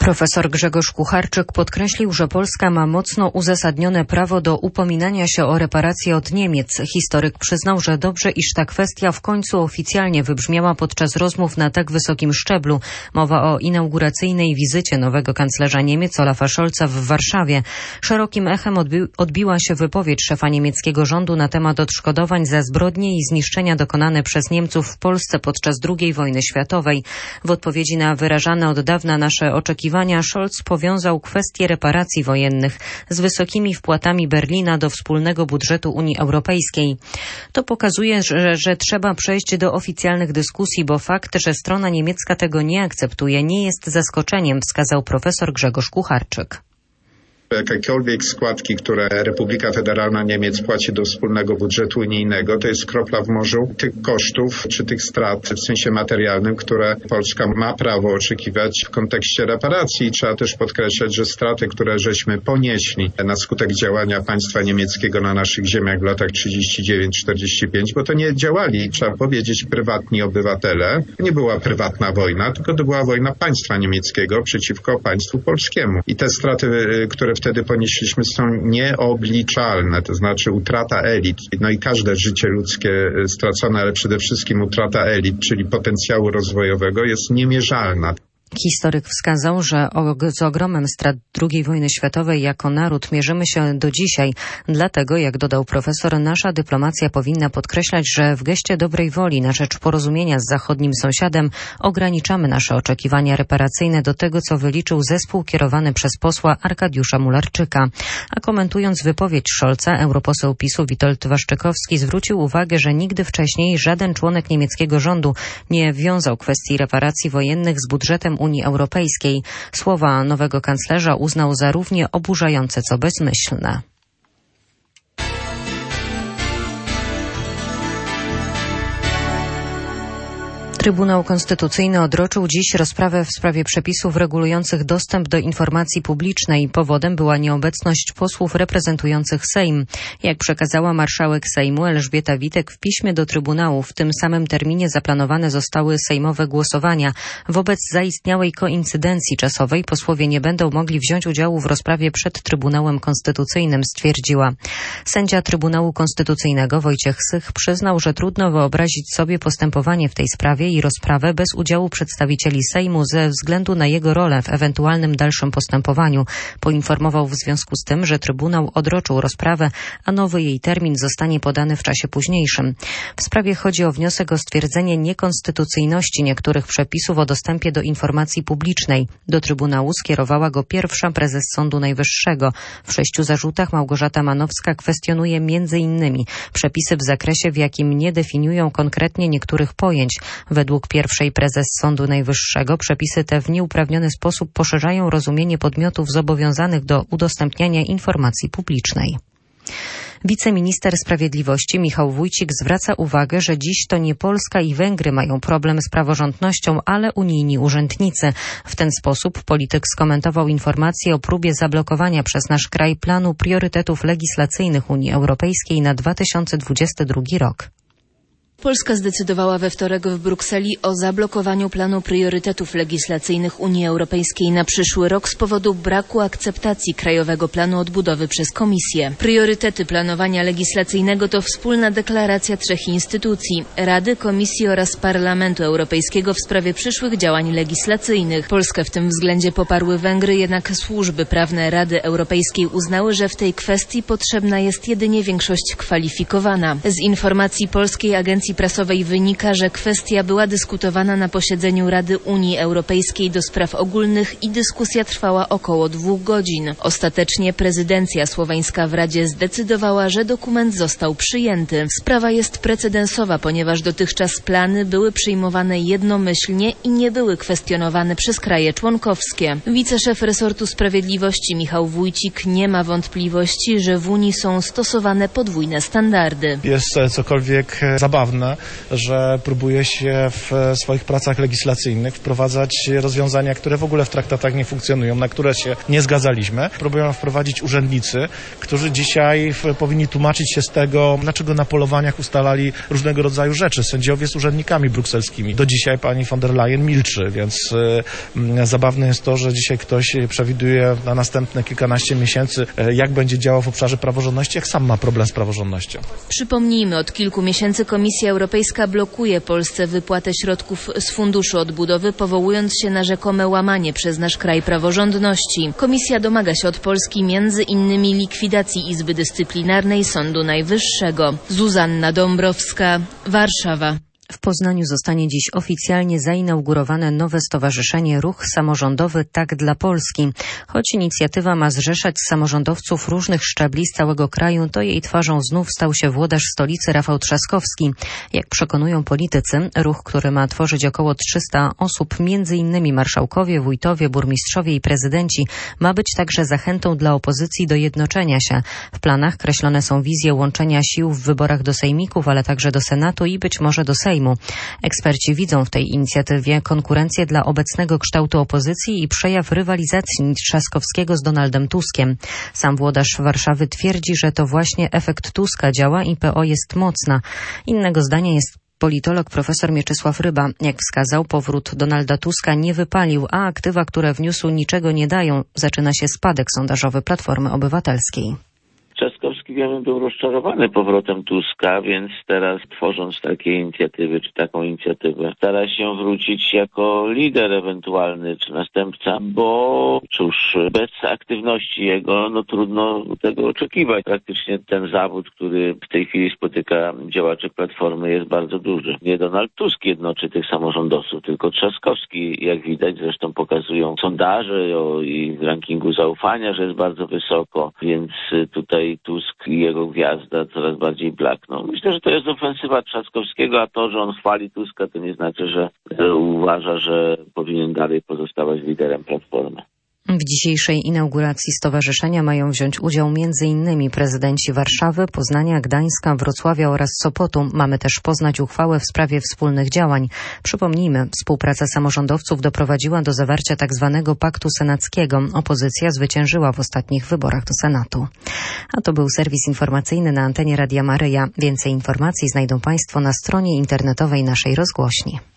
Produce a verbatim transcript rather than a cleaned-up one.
Profesor Grzegorz Kucharczyk podkreślił, że Polska ma mocno uzasadnione prawo do upominania się o reparacje od Niemiec. Historyk przyznał, że dobrze, iż ta kwestia w końcu oficjalnie wybrzmiała podczas rozmów na tak wysokim szczeblu. Mowa o inauguracyjnej wizycie nowego kanclerza Niemiec Olafa Scholza w Warszawie. Szerokim echem odbi- odbiła się wypowiedź szefa niemieckiego rządu na temat odszkodowań za zbrodnie i zniszczenia dokonane przez Niemców w Polsce podczas drugiej wojny światowej. W odpowiedzi na wyrażane od dawna nasze oczekiwania Scholz powiązał kwestię reparacji wojennych z wysokimi wpłatami Berlina do wspólnego budżetu Unii Europejskiej. To pokazuje, że, że trzeba przejść do oficjalnych dyskusji, bo fakt, że strona niemiecka tego nie akceptuje, nie jest zaskoczeniem, wskazał profesor Grzegorz Kucharczyk. Jakiekolwiek składki, które Republika Federalna Niemiec płaci do wspólnego budżetu unijnego, to jest kropla w morzu tych kosztów czy tych strat w sensie materialnym, które Polska ma prawo oczekiwać w kontekście reparacji. Trzeba też podkreślać, że straty, które żeśmy ponieśli na skutek działania państwa niemieckiego na naszych ziemiach w latach trzydzieści dziewięć czterdzieści pięć, bo to nie działali, trzeba powiedzieć, prywatni obywatele. Nie była prywatna wojna, tylko to była wojna państwa niemieckiego przeciwko państwu polskiemu. I te straty, które wtedy ponieśliśmy, są nieobliczalne, to znaczy utrata elit. No i każde życie ludzkie stracone, ale przede wszystkim utrata elit, czyli potencjału rozwojowego, jest niemierzalna. Historyk wskazał, że z ogromem strat drugiej wojny światowej jako naród mierzymy się do dzisiaj. Dlatego, jak dodał profesor, nasza dyplomacja powinna podkreślać, że w geście dobrej woli na rzecz porozumienia z zachodnim sąsiadem ograniczamy nasze oczekiwania reparacyjne do tego, co wyliczył zespół kierowany przez posła Arkadiusza Mularczyka. A komentując wypowiedź Scholza, europoseł PiSu Witold Waszczykowski zwrócił uwagę, że nigdy wcześniej żaden członek niemieckiego rządu nie wiązał kwestii reparacji wojennych z budżetem Unii Europejskiej. Słowa nowego kanclerza uznał za równie oburzające, co bezmyślne. Trybunał Konstytucyjny odroczył dziś rozprawę w sprawie przepisów regulujących dostęp do informacji publicznej. Powodem była nieobecność posłów reprezentujących Sejm. Jak przekazała marszałek Sejmu Elżbieta Witek w piśmie do Trybunału, w tym samym terminie zaplanowane zostały sejmowe głosowania. Wobec zaistniałej koincydencji czasowej posłowie nie będą mogli wziąć udziału w rozprawie przed Trybunałem Konstytucyjnym, stwierdziła. Sędzia Trybunału Konstytucyjnego Wojciech Sych przyznał, że trudno wyobrazić sobie postępowanie w tej sprawie i rozprawę bez udziału przedstawicieli Sejmu ze względu na jego rolę w ewentualnym dalszym postępowaniu. Poinformował w związku z tym, że Trybunał odroczył rozprawę, a nowy jej termin zostanie podany w czasie późniejszym. W sprawie chodzi o wniosek o stwierdzenie niekonstytucyjności niektórych przepisów o dostępie do informacji publicznej. Do Trybunału skierowała go pierwsza prezes Sądu Najwyższego. W sześciu zarzutach Małgorzata Manowska kwestionuje między innymi przepisy w zakresie, w jakim nie definiują konkretnie niektórych pojęć. Według pierwszej prezes Sądu Najwyższego przepisy te w nieuprawniony sposób poszerzają rozumienie podmiotów zobowiązanych do udostępniania informacji publicznej. Wiceminister Sprawiedliwości Michał Wójcik zwraca uwagę, że dziś to nie Polska i Węgry mają problem z praworządnością, ale unijni urzędnicy. W ten sposób polityk skomentował informację o próbie zablokowania przez nasz kraj planu priorytetów legislacyjnych Unii Europejskiej na dwa tysiące dwudziesty drugi rok. Polska zdecydowała we wtorek w Brukseli o zablokowaniu planu priorytetów legislacyjnych Unii Europejskiej na przyszły rok z powodu braku akceptacji Krajowego Planu Odbudowy przez Komisję. Priorytety planowania legislacyjnego to wspólna deklaracja trzech instytucji – Rady, Komisji oraz Parlamentu Europejskiego w sprawie przyszłych działań legislacyjnych. Polskę w tym względzie poparły Węgry, jednak służby prawne Rady Europejskiej uznały, że w tej kwestii potrzebna jest jedynie większość kwalifikowana. Z informacji Polskiej Agencji Prasowej wynika, że kwestia była dyskutowana na posiedzeniu Rady Unii Europejskiej do spraw ogólnych i dyskusja trwała około dwóch godzin. Ostatecznie prezydencja słoweńska w Radzie zdecydowała, że dokument został przyjęty. Sprawa jest precedensowa, ponieważ dotychczas plany były przyjmowane jednomyślnie i nie były kwestionowane przez kraje członkowskie. Wiceszef resortu sprawiedliwości Michał Wójcik nie ma wątpliwości, że w Unii są stosowane podwójne standardy. Jest cokolwiek zabawne pewne, że próbuje się w swoich pracach legislacyjnych wprowadzać rozwiązania, które w ogóle w traktatach nie funkcjonują, na które się nie zgadzaliśmy. Próbują wprowadzić urzędnicy, którzy dzisiaj powinni tłumaczyć się z tego, dlaczego na polowaniach ustalali różnego rodzaju rzeczy. Sędziowie z urzędnikami brukselskimi. Do dzisiaj pani von der Leyen milczy, więc y, zabawne jest to, że dzisiaj ktoś przewiduje na następne kilkanaście miesięcy, y, jak będzie działał w obszarze praworządności, jak sam ma problem z praworządnością. Przypomnijmy, od kilku miesięcy Komisja Europejska blokuje Polsce wypłatę środków z Funduszu Odbudowy, powołując się na rzekome łamanie przez nasz kraj praworządności. Komisja domaga się od Polski między innymi likwidacji Izby Dyscyplinarnej Sądu Najwyższego. Zuzanna Dąbrowska, Warszawa. W Poznaniu zostanie dziś oficjalnie zainaugurowane nowe stowarzyszenie Ruch Samorządowy Tak dla Polski. Choć inicjatywa ma zrzeszać samorządowców różnych szczebli z całego kraju, to jej twarzą znów stał się włodarz stolicy Rafał Trzaskowski. Jak przekonują politycy, ruch, który ma tworzyć około trzysta osób, między innymi marszałkowie, wójtowie, burmistrzowie i prezydenci, ma być także zachętą dla opozycji do jednoczenia się. W planach kreślone są wizje łączenia sił w wyborach do sejmików, ale także do Senatu i być może do Sejmu. Eksperci widzą w tej inicjatywie konkurencję dla obecnego kształtu opozycji i przejaw rywalizacji Trzaskowskiego z Donaldem Tuskiem. Sam włodarz Warszawy twierdzi, że to właśnie efekt Tuska działa i P O jest mocna. Innego zdania jest politolog profesor Mieczysław Ryba. Jak wskazał, powrót Donalda Tuska nie wypalił, a aktywa, które wniósł, niczego nie dają. Zaczyna się spadek sondażowy Platformy Obywatelskiej. Trzaskowski, wiemy, był rozczarowany powrotem Tuska, więc teraz tworząc takie inicjatywy, czy taką inicjatywę, stara się wrócić jako lider ewentualny, czy następca, bo cóż, bez aktywności jego, no trudno tego oczekiwać. Praktycznie ten zawód, który w tej chwili spotyka działaczy Platformy, jest bardzo duży. Nie Donald Tusk jednoczy tych samorządowców, tylko Trzaskowski, jak widać, zresztą pokazują sondaże o i rankingu zaufania, że jest bardzo wysoko, więc tutaj Tusk i jego gwiazda coraz bardziej blakną. Myślę, że to jest ofensywa Trzaskowskiego, a to, że on chwali Tuska, to nie znaczy, że uważa, że powinien dalej pozostawać liderem Platformy. W dzisiejszej inauguracji stowarzyszenia mają wziąć udział między innymi prezydenci Warszawy, Poznania, Gdańska, Wrocławia oraz Sopotu. Mamy też poznać uchwałę w sprawie wspólnych działań. Przypomnijmy, współpraca samorządowców doprowadziła do zawarcia tzw. paktu senackiego. Opozycja zwyciężyła w ostatnich wyborach do Senatu. A to był serwis informacyjny na antenie Radia Maryja. Więcej informacji znajdą Państwo na stronie internetowej naszej rozgłośni.